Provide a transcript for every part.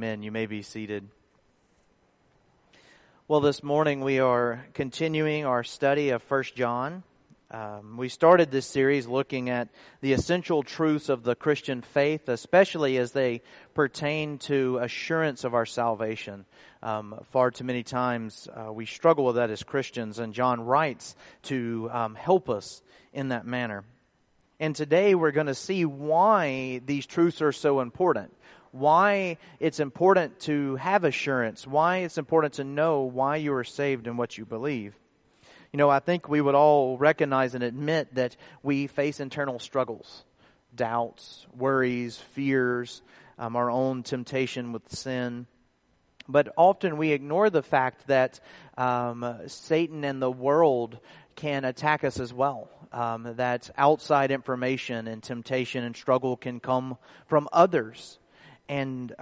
Amen. You may be seated. Well, this morning we are continuing our study of 1 John. We started this series looking at the essential truths of the Christian faith, especially as they pertain to assurance of our salvation. Far too many times we struggle with that as Christians, and John writes to help us in that manner. And today we're going to see why these truths are so important. Why it's important to have assurance. Why it's important to know why you are saved and what you believe. You know, I think we would all recognize and admit that we face internal struggles, doubts, worries, fears, our own temptation with sin. But often we ignore the fact that Satan and the world can attack us as well. That outside information and temptation and struggle can come from others. And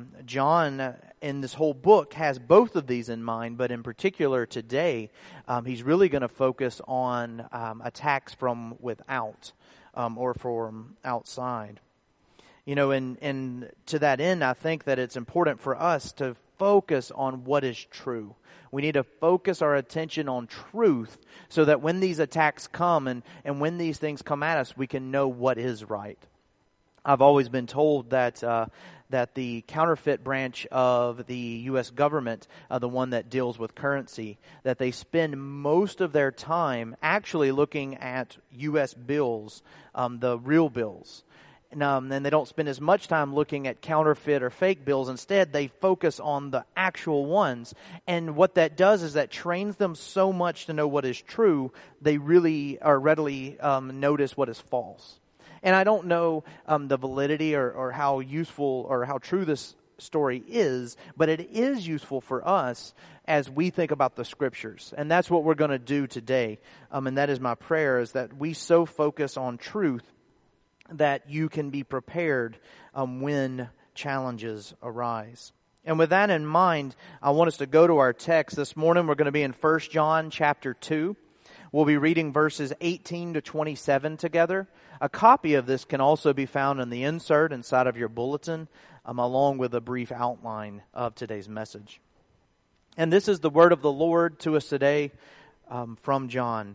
John, in this whole book, has both of these in mind, but in particular today, he's really going to focus on attacks from without or from outside. You know, and to that end, I think that it's important for us to focus on what is true. We need to focus our attention on truth so that when these attacks come and when these things come at us, we can know what is right. I've always been told that the counterfeit branch of the U.S. government, the one that deals with currency, that they spend most of their time actually looking at U.S. bills, the real bills. And they don't spend as much time looking at counterfeit or fake bills. Instead, they focus on the actual ones. And what that does is that trains them so much to know what is true, they really are readily notice what is false. And I don't know the validity or how useful or how true this story is, but it is useful for us as we think about the Scriptures. And that's what we're going to do today. And that is my prayer, is that we so focus on truth that you can be prepared when challenges arise. And with that in mind, I want us to go to our text. This morning we're going to be in 1 John chapter 2. We'll be reading verses 18 to 27 together. A copy of this can also be found in the insert inside of your bulletin, along with a brief outline of today's message. And this is the word of the Lord to us today from John.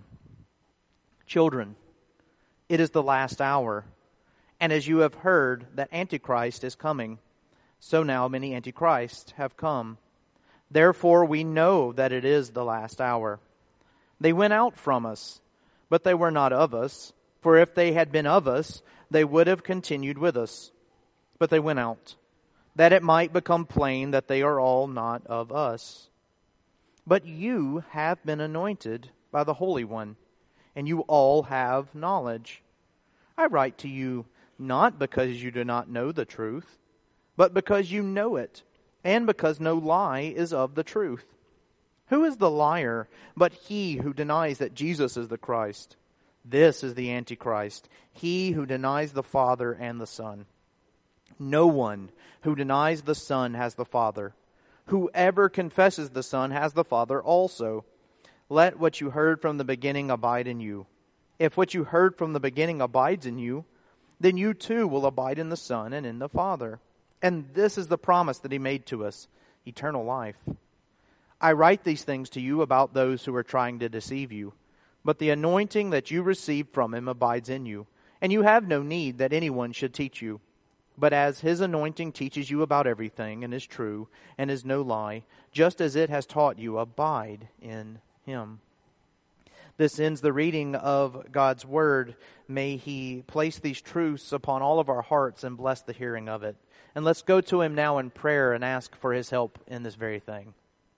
Children, it is the last hour. And as you have heard that Antichrist is coming, so now many Antichrists have come. Therefore we know that it is the last hour. They went out from us, but they were not of us. For if they had been of us, they would have continued with us. But they went out, that it might become plain that they are all not of us. But you have been anointed by the Holy One, and you all have knowledge. I write to you not because you do not know the truth, but because you know it, and because no lie is of the truth. Who is the liar but he who denies that Jesus is the Christ? This is the Antichrist, he who denies the Father and the Son. No one who denies the Son has the Father. Whoever confesses the Son has the Father also. Let what you heard from the beginning abide in you. If what you heard from the beginning abides in you, then you too will abide in the Son and in the Father. And this is the promise that he made to us, eternal life. I write these things to you about those who are trying to deceive you. But the anointing that you received from him abides in you, and you have no need that anyone should teach you. But as his anointing teaches you about everything, and is true, and is no lie, just as it has taught you, abide in him. This ends the reading of God's word. May he place these truths upon all of our hearts and bless the hearing of it. And let's go to him now in prayer and ask for his help in this very thing.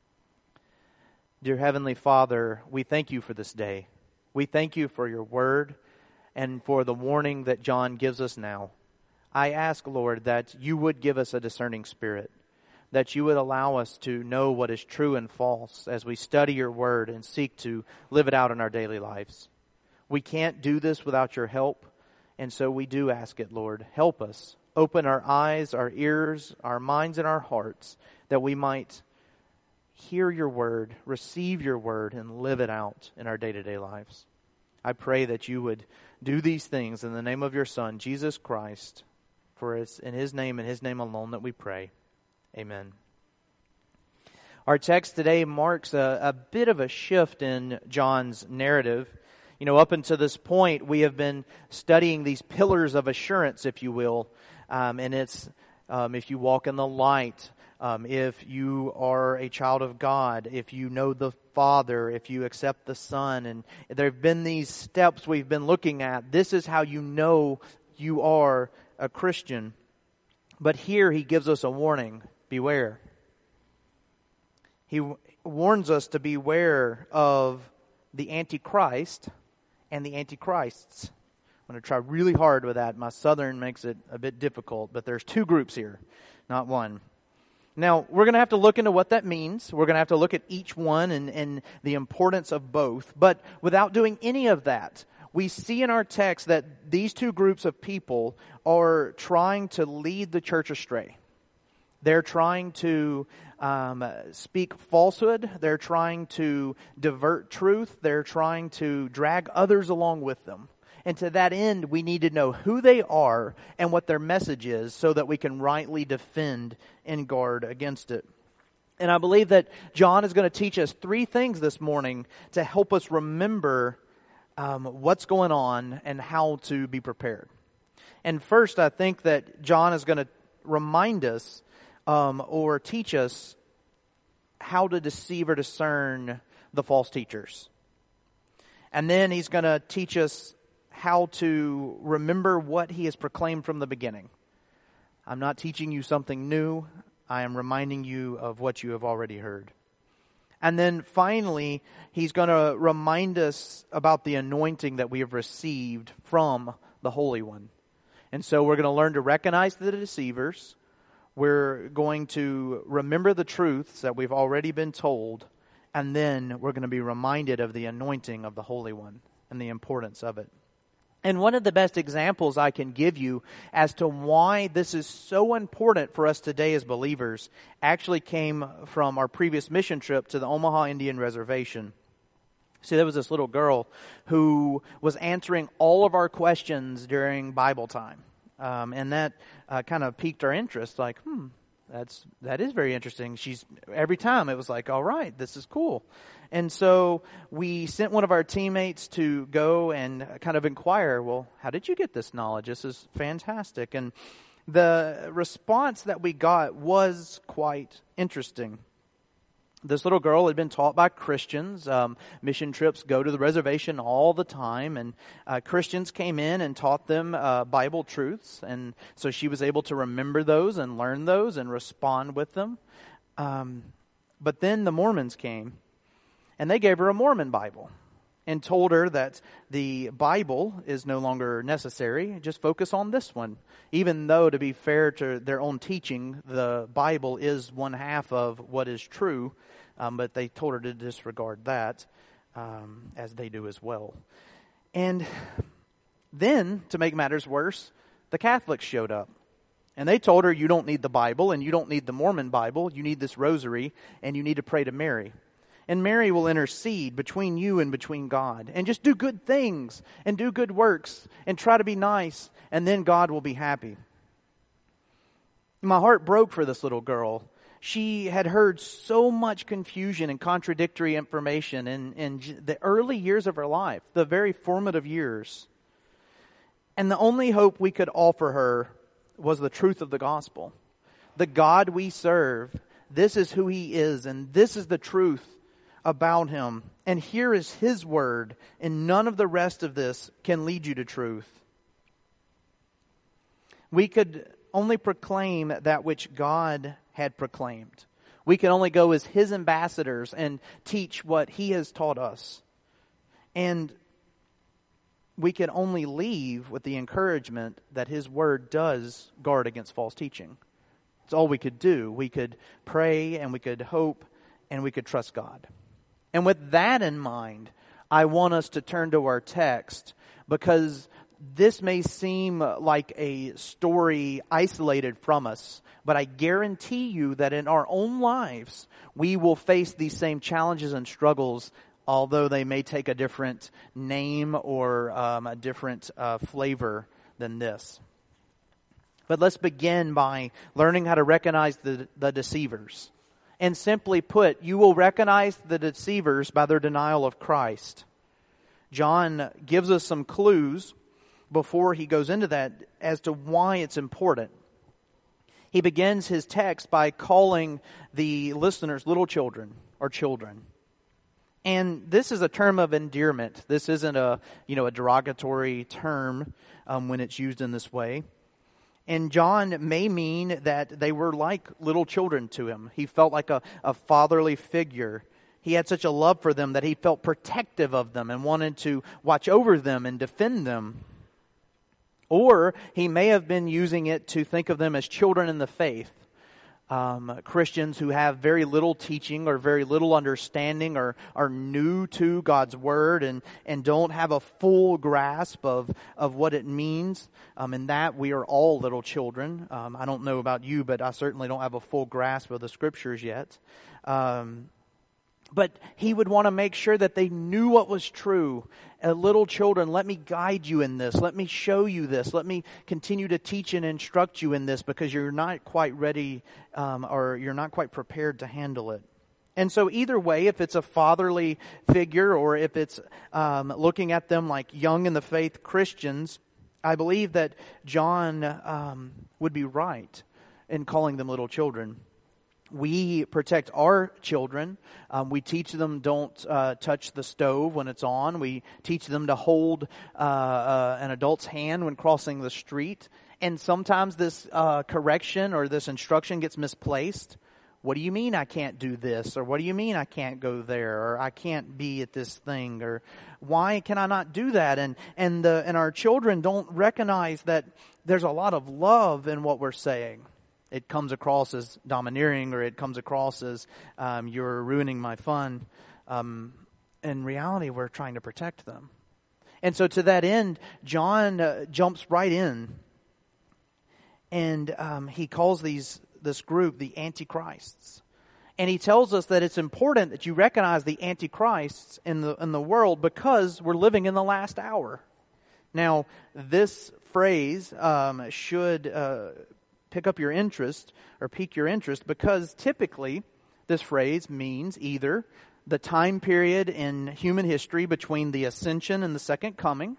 Dear Heavenly Father, we thank you for this day. We thank you for your word and for the warning that John gives us now. I ask, Lord, that you would give us a discerning spirit, that you would allow us to know what is true and false as we study your word and seek to live it out in our daily lives. We can't do this without your help, and so we do ask it, Lord. Help us. Open our eyes, our ears, our minds, and our hearts, that we might hear your word, receive your word, and live it out in our day-to-day lives. I pray that you would do these things in the name of your Son, Jesus Christ, for it's in his name and his name alone that we pray. Amen. Our text today marks a bit of a shift in John's narrative. You know, up until this point, we have been studying these pillars of assurance, if you will. And it's if you walk in the light, if you are a child of God, if you know the Father, if you accept the Son. And there have been these steps we've been looking at. This is how you know you are a Christian. But here he gives us a warning. Beware. He warns us to beware of the Antichrist and the Antichrists. I'm going to try really hard with that. My Southern makes it a bit difficult, but there's two groups here, not one. Now, we're going to have to look into what that means. We're going to have to look at each one and the importance of both. But without doing any of that, we see in our text that these two groups of people are trying to lead the church astray. They're trying to speak falsehood. They're trying to divert truth. They're trying to drag others along with them. And to that end, we need to know who they are and what their message is so that we can rightly defend and guard against it. And I believe that John is going to teach us three things this morning to help us remember what's going on and how to be prepared. And first, I think that John is going to remind us or teach us how to deceive or discern the false teachers. And then he's going to teach us how to remember what he has proclaimed from the beginning. I'm not teaching you something new. I am reminding you of what you have already heard. And then finally, he's going to remind us about the anointing that we have received from the Holy One. And so we're going to learn to recognize the deceivers. We're going to remember the truths that we've already been told, and then we're going to be reminded of the anointing of the Holy One and the importance of it. And one of the best examples I can give you as to why this is so important for us today as believers actually came from our previous mission trip to the Omaha Indian Reservation. See, there was this little girl who was answering all of our questions during Bible time. And that kind of piqued our interest, like, that is very interesting. Every time it was like, all right, this is cool. And so we sent one of our teammates to go and kind of inquire, well, how did you get this knowledge? This is fantastic. And the response that we got was quite interesting. This little girl had been taught by Christians. Mission trips go to the reservation all the time, and Christians came in and taught them Bible truths, and so she was able to remember those and learn those and respond with them. But then the Mormons came, and they gave her a Mormon Bible and told her that the Bible is no longer necessary. Just focus on this one. Even though, to be fair to their own teaching, the Bible is one half of what is true. But they told her to disregard that, as they do as well. And then, to make matters worse, the Catholics showed up. And they told her, you don't need the Bible, and you don't need the Mormon Bible. You need this rosary, and you need to pray to Mary. And Mary will intercede between you and between God. And just do good things, and do good works, and try to be nice, and then God will be happy. My heart broke for this little girl. She had heard so much confusion and contradictory information in the early years of her life, the very formative years. And the only hope we could offer her was the truth of the gospel. The God we serve, this is who He is, and this is the truth about Him. And here is His word, and none of the rest of this can lead you to truth. We could only proclaim that which God had proclaimed. We can only go as His ambassadors and teach what He has taught us. And we can only leave with the encouragement that His word does guard against false teaching. It's all we could do. We could pray and we could hope and we could trust God. And with that in mind, I want us to turn to our text, because this may seem like a story isolated from us, but I guarantee you that in our own lives, we will face these same challenges and struggles, although they may take a different name or a different flavor than this. But let's begin by learning how to recognize the deceivers. And simply put, you will recognize the deceivers by their denial of Christ. John gives us some clues before he goes into that as to why it's important. He begins his text by calling the listeners little children or children. And this is a term of endearment. This isn't a derogatory term when it's used in this way. And John may mean that they were like little children to him. He felt like a fatherly figure. He had such a love for them that he felt protective of them and wanted to watch over them and defend them. Or he may have been using it to think of them as children in the faith. Christians who have very little teaching or very little understanding or are new to God's Word and don't have a full grasp of what it means. In that we are all little children. I don't know about you, but I certainly don't have a full grasp of the Scriptures yet. But he would want to make sure that they knew what was true. Little children, let me guide you in this. Let me show you this. Let me continue to teach and instruct you in this because you're not quite ready or you're not quite prepared to handle it. And so either way, if it's a fatherly figure or if it's looking at them like young in the faith Christians, I believe that John would be right in calling them little children. We protect our children. We teach them don't touch the stove when it's on. We teach them to hold an adult's hand when crossing the street. And sometimes this correction or this instruction gets misplaced. What do you mean I can't do this? Or what do you mean I can't go there? Or I can't be at this thing? Or why can I not do that? And our children don't recognize that there's a lot of love in what we're saying. It comes across as domineering, or it comes across as you're ruining my fun. In reality, we're trying to protect them. And so to that end, John jumps right in. And he calls this group the Antichrists. And he tells us that it's important that you recognize the Antichrists in the world because we're living in the last hour. Now, this phrase should pick up your interest or pique your interest because typically this phrase means either the time period in human history between the ascension and the second coming.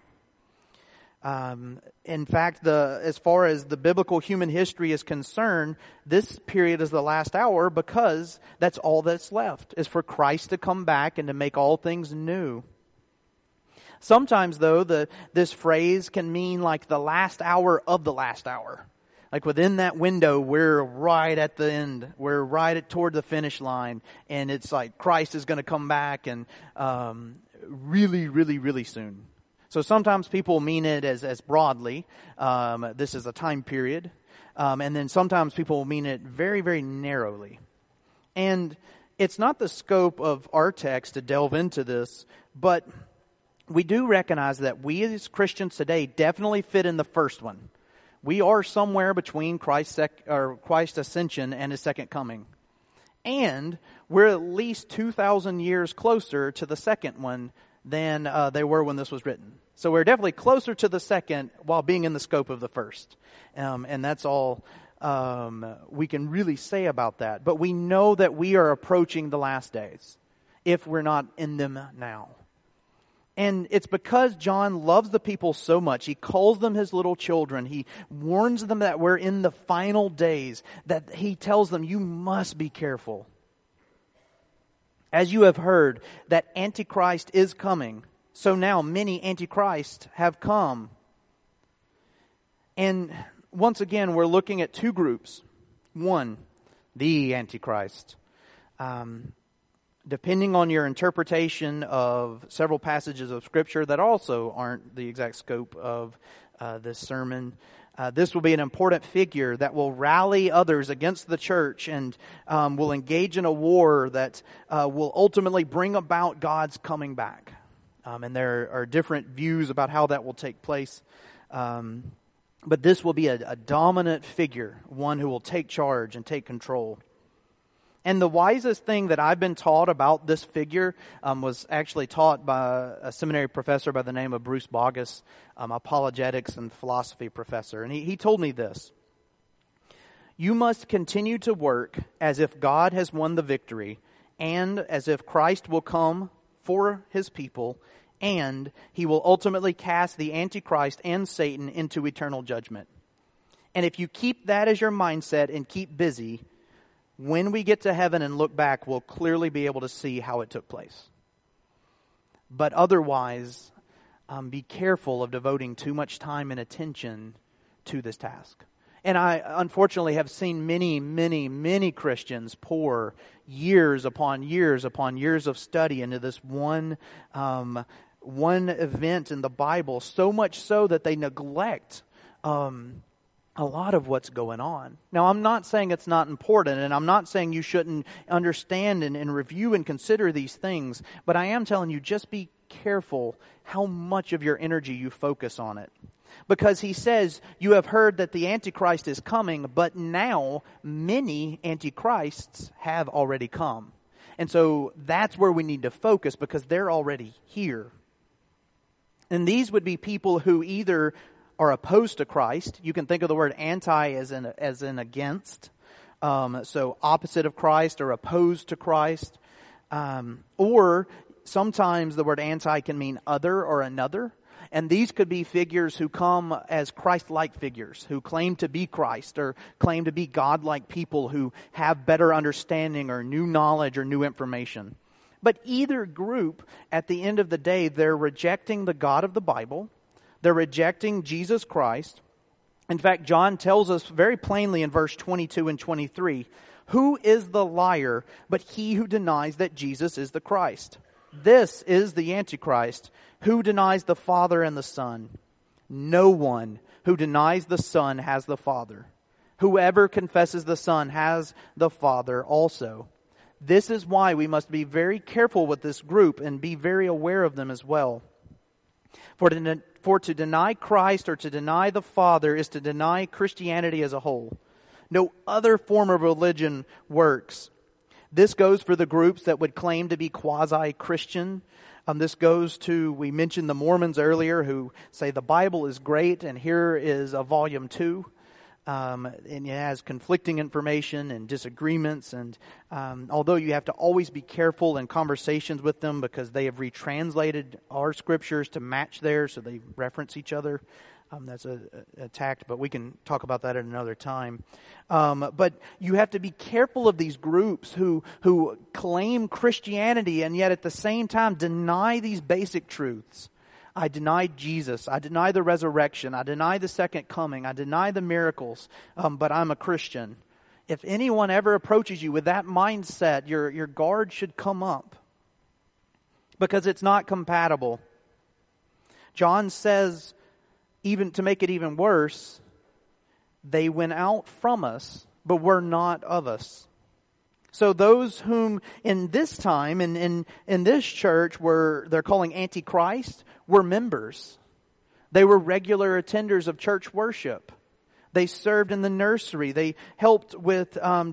In fact, as far as the biblical human history is concerned, this period is the last hour because that's all that's left is for Christ to come back and to make all things new. Sometimes, though, this phrase can mean like the last hour of the last hour. Like within that window, we're right at the end. We're right toward the finish line. And it's like Christ is going to come back and really, really, really soon. So sometimes people mean it as broadly. This is a time period. And then sometimes people mean it very, very narrowly. And it's not the scope of our text to delve into this, but we do recognize that we as Christians today definitely fit in the first one. We are somewhere between Christ's ascension and His second coming. And we're at least 2,000 years closer to the second one than they were when this was written. So we're definitely closer to the second while being in the scope of the first. And that's all we can really say about that. But we know that we are approaching the last days if we're not in them now. And it's because John loves the people so much. He calls them his little children. He warns them that we're in the final days, that he tells them, you must be careful. As you have heard, that Antichrist is coming. So now many Antichrists have come. And once again, we're looking at two groups. One, the Antichrist. Depending on your interpretation of several passages of Scripture that also aren't the exact scope of this sermon, this will be an important figure that will rally others against the church and will engage in a war that will ultimately bring about God's coming back. And there are different views about how that will take place. But this will be a dominant figure, one who will take charge and take control. And the wisest thing that I've been taught about this figure was actually taught by a seminary professor by the name of Bruce Boggess, apologetics and philosophy professor. And he told me this. You must continue to work as if God has won the victory, and as if Christ will come for his people, and he will ultimately cast the Antichrist and Satan into eternal judgment. And if you keep that as your mindset and keep busy, when we get to heaven and look back, we'll clearly be able to see how it took place. But otherwise, be careful of devoting too much time and attention to this task. And I unfortunately have seen many Christians pour years upon years of study into this one event in the Bible, so much so that they neglect a lot of what's going on. Now, I'm not saying it's not important, and I'm not saying you shouldn't understand and review and consider these things, but I am telling you, just be careful how much of your energy you focus on it. Because he says, you have heard that the Antichrist is coming, but now many Antichrists have already come. And so that's where we need to focus, because they're already here. And these would be people who either are opposed to Christ. You can think of the word anti as in against. So opposite of Christ or opposed to Christ. Or sometimes the word anti can mean other or another. And these could be figures who come as Christ-like figures, who claim to be Christ or claim to be God-like people who have better understanding or new knowledge or new information. But either group, at the end of the day, they're rejecting the God of the Bible. They're rejecting Jesus Christ. In fact, John tells us very plainly in verse 22 and 23, "Who is the liar but he who denies that Jesus is the Christ? This is the Antichrist, who denies the Father and the Son. No one who denies the Son has the Father. Whoever confesses the Son has the Father also." This is why we must be very careful with this group and be very aware of them as well. For to deny Christ or to deny the Father is to deny Christianity as a whole. No other form of religion works. This goes for the groups that would claim to be quasi-Christian. This goes to, we mentioned the Mormons earlier, who say the Bible is great and here is a volume 2. And it has conflicting information and disagreements. And although you have to always be careful in conversations with them because they have retranslated our scriptures to match theirs, so they reference each other. That's a tact, but we can talk about that at another time. But you have to be careful of these groups who claim Christianity and yet at the same time deny these basic truths. I deny Jesus. I deny the resurrection. I deny the second coming. I deny the miracles, but I'm a Christian. If anyone ever approaches you with that mindset, your guard should come up because it's not compatible. John says, even to make it even worse, they went out from us, but were not of us. So those whom in this time, in this church, they're calling Antichrist, were members. They were regular attenders of church worship. They served in the nursery. They helped with the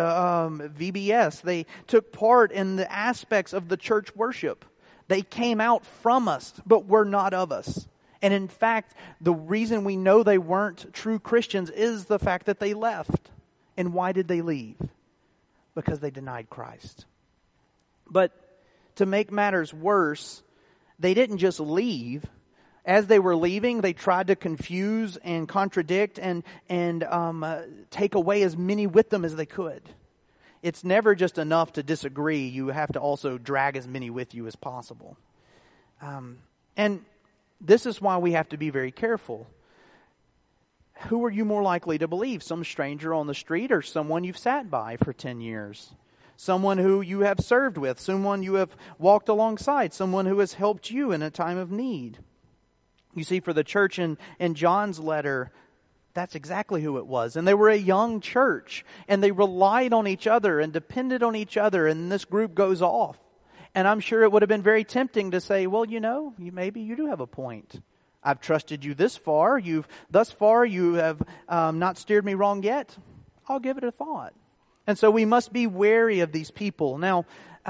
VBS. They took part in the aspects of the church worship. They came out from us, but were not of us. And in fact, the reason we know they weren't true Christians is the fact that they left. And why did they leave? Because they denied Christ. But to make matters worse, they didn't just leave. As they were leaving, they tried to confuse and contradict and take away as many with them as they could. It's never just enough to disagree. You have to also drag as many with you as possible. And this is why we have to be very careful. Who are you more likely to believe? Some stranger on the street or someone you've sat by for 10 years? Someone who you have served with, someone you have walked alongside, someone who has helped you in a time of need. You see, for the church in John's letter, that's exactly who it was. And they were a young church, and they relied on each other and depended on each other, and this group goes off. And I'm sure it would have been very tempting to say, well, maybe you do have a point. I've trusted you this far. Thus far you have not steered me wrong yet. I'll give it a thought. And so we must be wary of these people. Now,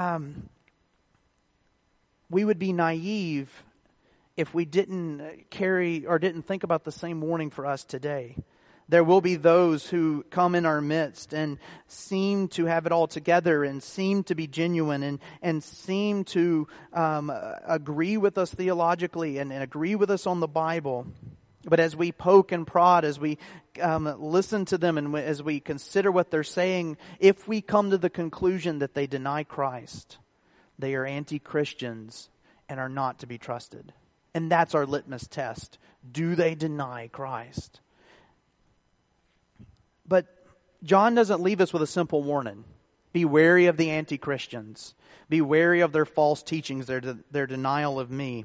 we would be naive if we didn't carry or didn't think about the same warning for us today. There will be those who come in our midst and seem to have it all together and seem to be genuine and seem to agree with us theologically and agree with us on the Bible. But as we poke and prod, as we listen to them and as we consider what they're saying, if we come to the conclusion that they deny Christ, they are anti-Christians and are not to be trusted. And that's our litmus test. Do they deny Christ? But John doesn't leave us with a simple warning. Be wary of the anti-Christians. Be wary of their false teachings, their denial of me,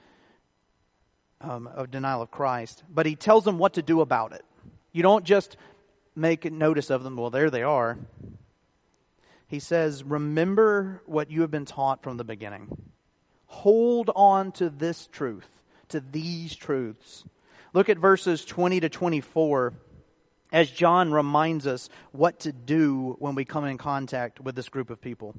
of denial of Christ. But he tells them what to do about it. You don't just make notice of them. Well, there they are. He says, remember what you have been taught from the beginning. Hold on to this truth, to these truths. Look at verses 20 to 24. As John reminds us what to do when we come in contact with this group of people.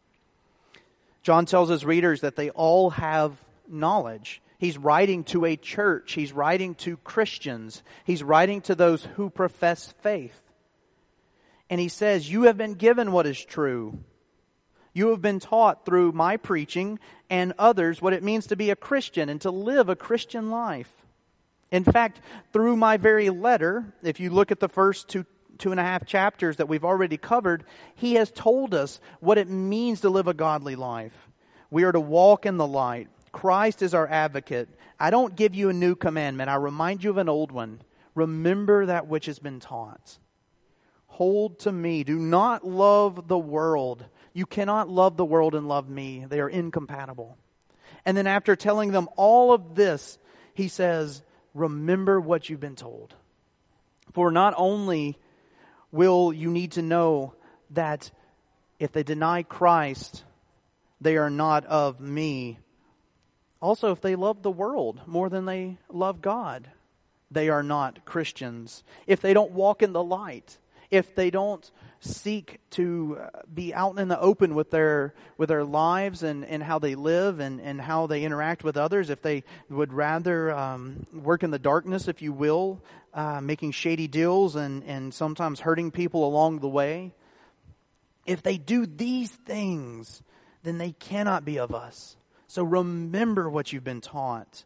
John tells his readers that they all have knowledge. He's writing to a church. He's writing to Christians. He's writing to those who profess faith. And he says, you have been given what is true. You have been taught through my preaching and others what it means to be a Christian and to live a Christian life. In fact, through my very letter, if you look at the first two and a half chapters that we've already covered, he has told us what it means to live a godly life. We are to walk in the light. Christ is our advocate. I don't give you a new commandment. I remind you of an old one. Remember that which has been taught. Hold to me. Do not love the world. You cannot love the world and love me. They are incompatible. And then after telling them all of this, he says, remember what you've been told. For not only will you need to know that if they deny Christ, they are not of me. Also, if they love the world more than they love God, they are not Christians. If they don't walk in the light, if they don't seek to be out in the open with their lives and how they live and how they interact with others, if they would rather work in the darkness, if you will, making shady deals and sometimes hurting people along the way, if they do these things, then they cannot be of us. So remember what you've been taught.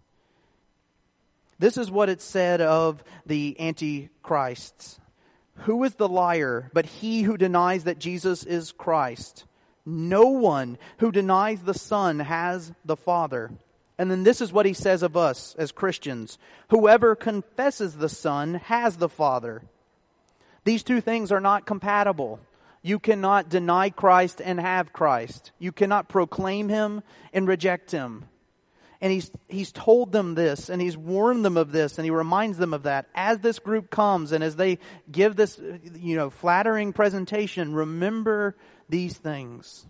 This is what it said of the antichrists. Who is the liar but he who denies that Jesus is Christ? No one who denies the Son has the Father. And then this is what he says of us as Christians. Whoever confesses the Son has the Father. These two things are not compatible. You cannot deny Christ and have Christ. You cannot proclaim Him and reject Him. And he's told them this, and he's warned them of this, and he reminds them of that. As this group comes, and as they give this, flattering presentation, remember these things.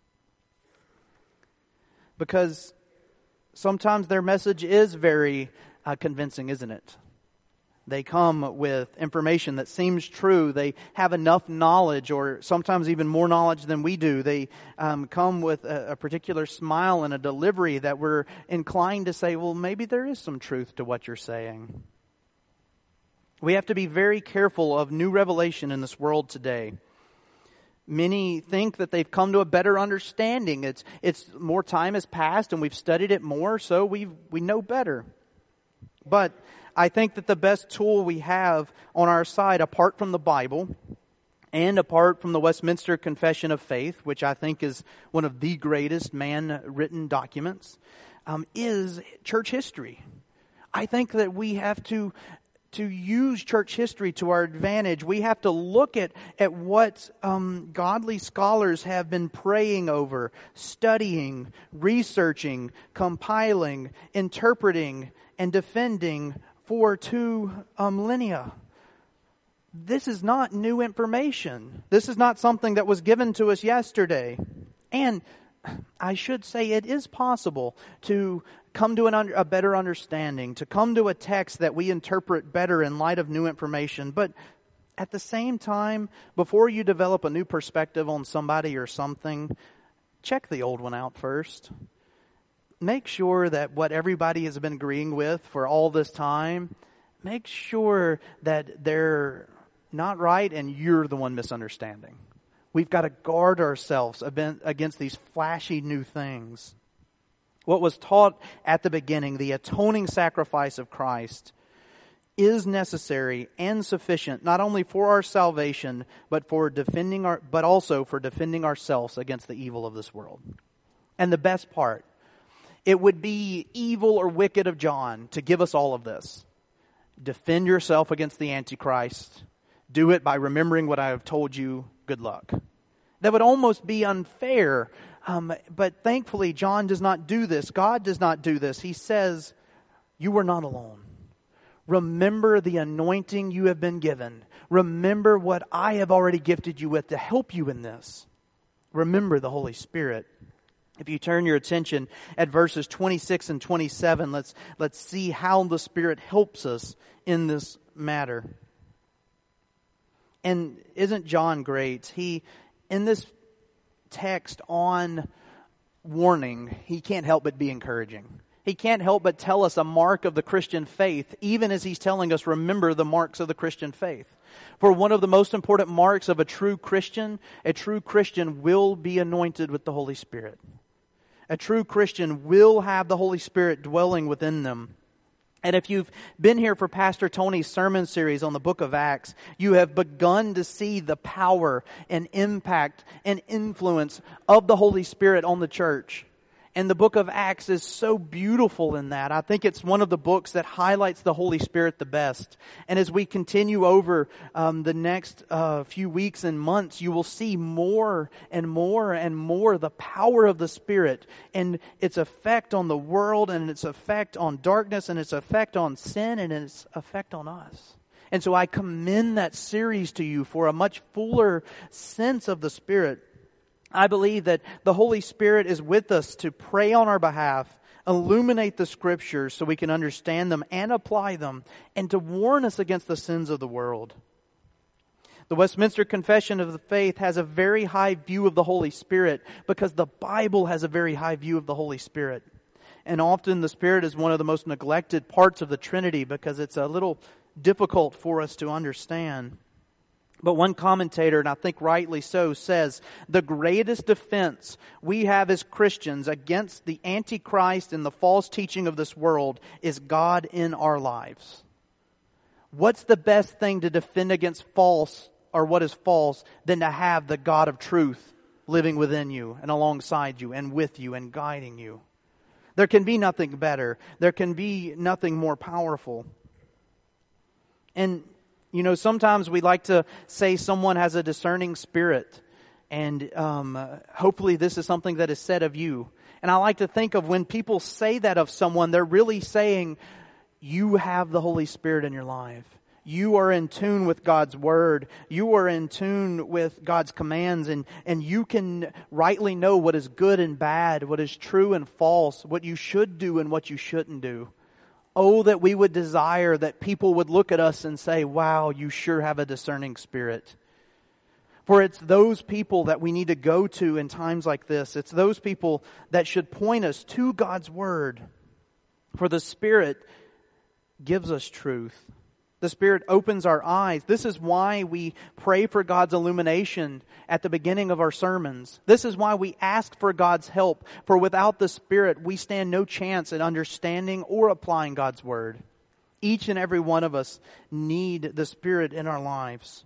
Because sometimes their message is very convincing, isn't it? They come with information that seems true. They have enough knowledge, or sometimes even more knowledge than we do. They come with a particular smile and a delivery that we're inclined to say, well, maybe there is some truth to what you're saying. We have to be very careful of new revelation in this world today. Many think that they've come to a better understanding. It's more time has passed and we've studied it more, so we know better. But I think that the best tool we have on our side, apart from the Bible and apart from the Westminster Confession of Faith, which I think is one of the greatest man-written documents, is church history. I think that we have to use church history to our advantage. We have to look at what godly scholars have been praying over, studying, researching, compiling, interpreting, and defending for 2 millennia. This is not new information. This is not something that was given to us yesterday. And I should say it is possible to come to a better understanding, to come to a text that we interpret better in light of new information. But at the same time, before you develop a new perspective on somebody or something, check the old one out first. Make sure that what everybody has been agreeing with for all this time, make sure that they're not right and you're the one misunderstanding. We've got to guard ourselves against these flashy new things. What was taught at the beginning, the atoning sacrifice of Christ, is necessary and sufficient not only for our salvation, but also for defending ourselves against the evil of this world. And the best part, it would be evil or wicked of John to give us all of this. Defend yourself against the Antichrist. Do it by remembering what I have told you. Good luck. That would almost be unfair. But thankfully, John does not do this. God does not do this. He says, you are not alone. Remember the anointing you have been given. Remember what I have already gifted you with to help you in this. Remember the Holy Spirit. If you turn your attention at verses 26 and 27, let's see how the Spirit helps us in this matter. And isn't John great? In this text on warning, he can't help but be encouraging. He can't help but tell us a mark of the Christian faith, even as he's telling us, remember the marks of the Christian faith. For one of the most important marks of a true Christian will be anointed with the Holy Spirit. A true Christian will have the Holy Spirit dwelling within them. And if you've been here for Pastor Tony's sermon series on the book of Acts, you have begun to see the power and impact and influence of the Holy Spirit on the church. And the book of Acts is so beautiful in that. I think it's one of the books that highlights the Holy Spirit the best. And as we continue over the next few weeks and months, you will see more and more and more the power of the Spirit and its effect on the world and its effect on darkness and its effect on sin and its effect on us. And so I commend that series to you for a much fuller sense of the Spirit. I believe that the Holy Spirit is with us to pray on our behalf, illuminate the Scriptures so we can understand them and apply them, and to warn us against the sins of the world. The Westminster Confession of the Faith has a very high view of the Holy Spirit because the Bible has a very high view of the Holy Spirit. And often the Spirit is one of the most neglected parts of the Trinity because it's a little difficult for us to understand. But one commentator, and I think rightly so, says, the greatest defense we have as Christians against the Antichrist and the false teaching of this world is God in our lives. What's the best thing to defend against false or what is false than to have the God of truth living within you and alongside you and with you and guiding you? There can be nothing better. There can be nothing more powerful. And you know, sometimes we like to say someone has a discerning spirit, and hopefully this is something that is said of you. And I like to think of when people say that of someone, they're really saying, you have the Holy Spirit in your life. You are in tune with God's Word. You are in tune with God's commands, and you can rightly know what is good and bad, what is true and false, what you should do and what you shouldn't do. Oh, that we would desire that people would look at us and say, wow, you sure have a discerning spirit. For it's those people that we need to go to in times like this. It's those people that should point us to God's Word. For the Spirit gives us truth. The Spirit opens our eyes. This is why we pray for God's illumination at the beginning of our sermons. This is why we ask for God's help. For without the Spirit, we stand no chance at understanding or applying God's Word. Each and every one of us need the Spirit in our lives.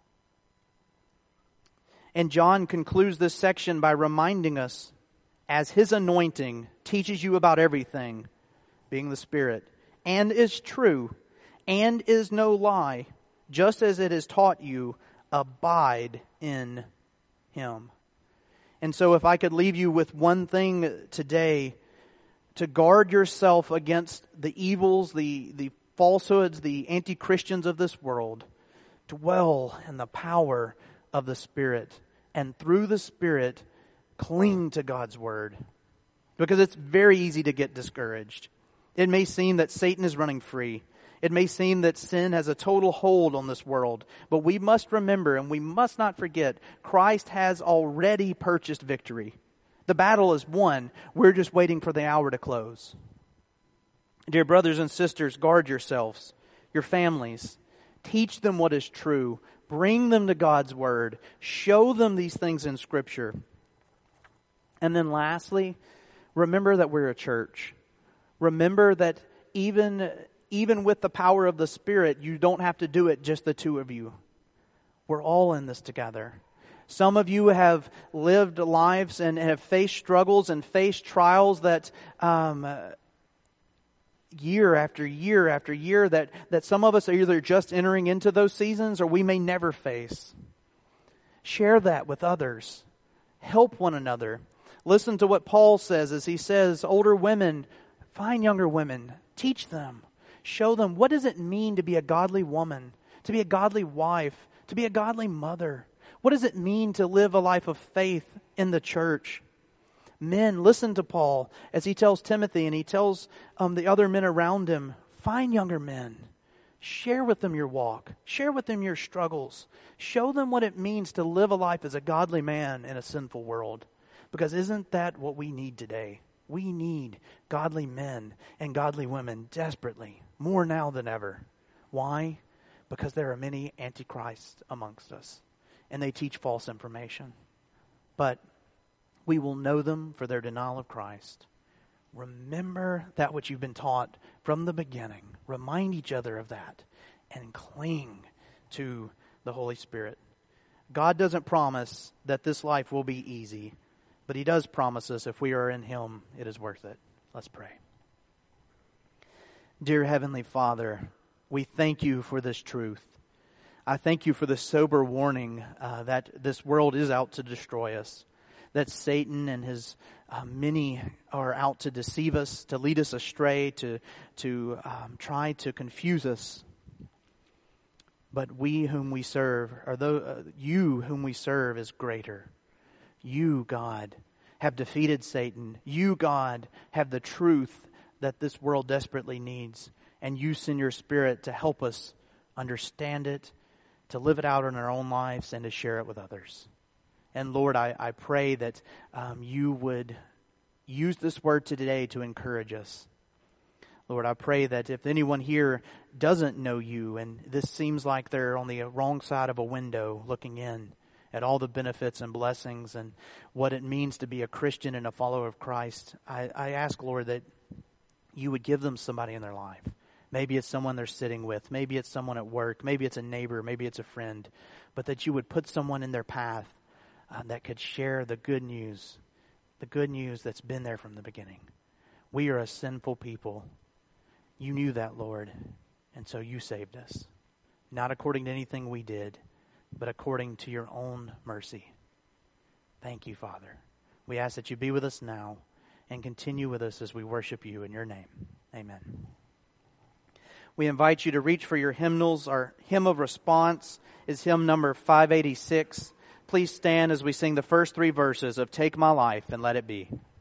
And John concludes this section by reminding us, as His anointing teaches you about everything, being the Spirit, and is true, and is no lie, just as it has taught you, abide in Him. And so if I could leave you with one thing today, to guard yourself against the evils, the falsehoods, the anti-Christians of this world, dwell in the power of the Spirit. And through the Spirit, cling to God's Word. Because it's very easy to get discouraged. It may seem that Satan is running free. It may seem that sin has a total hold on this world, but we must remember and we must not forget, Christ has already purchased victory. The battle is won. We're just waiting for the hour to close. Dear brothers and sisters, guard yourselves. your families. Teach them what is true. Bring them to God's Word. Show them these things in Scripture. And then lastly, remember that we're a church. Remember that even with the power of the Spirit, you don't have to do it just the two of you. We're all in this together. Some of you have lived lives and have faced struggles and faced trials that year after year after year that some of us are either just entering into those seasons or we may never face. Share that with others. Help one another. Listen to what Paul says as he says, older women, find younger women, teach them, show them what does it mean to be a godly woman, to be a godly wife, to be a godly mother. What does it mean to live a life of faith in the church? Men, listen to Paul as he tells Timothy and he tells the other men around him, find younger men. Share with them your walk. Share with them your struggles. Show them what it means to live a life as a godly man in a sinful world. Because isn't that what we need today? We need godly men and godly women desperately, more now than ever. Why? Because there are many antichrists amongst us, and they teach false information. But we will know them for their denial of Christ. Remember that which you've been taught from the beginning. Remind each other of that and cling to the Holy Spirit. God doesn't promise that this life will be easy, but He does promise us if we are in Him, it is worth it. Let's pray. Dear Heavenly Father, we thank You for this truth. I thank You for the sober warning that this world is out to destroy us, that Satan and his many are out to deceive us, to lead us astray, to try to confuse us. But we whom we serve, You whom we serve is greater. You, God, have defeated Satan. You, God, have the truth that this world desperately needs. And You send Your Spirit to help us understand it, to live it out in our own lives, and to share it with others. And Lord, I pray that You would use this word today to encourage us. Lord, I pray that if anyone here doesn't know You, and this seems like they're on the wrong side of a window looking in at all the benefits and blessings and what it means to be a Christian and a follower of Christ, I ask, Lord, that You would give them somebody in their life. Maybe it's someone they're sitting with. Maybe it's someone at work. Maybe it's a neighbor. Maybe it's a friend. But that You would put someone in their path that could share the good news that's been there from the beginning. We are a sinful people. You knew that, Lord, and so You saved us. Not according to anything we did, but according to Your own mercy. Thank You, Father. We ask that You be with us now and continue with us as we worship You in Your name. Amen. We invite you to reach for your hymnals. Our hymn of response is hymn number 586. Please stand as we sing the first three verses of Take My Life and Let It Be.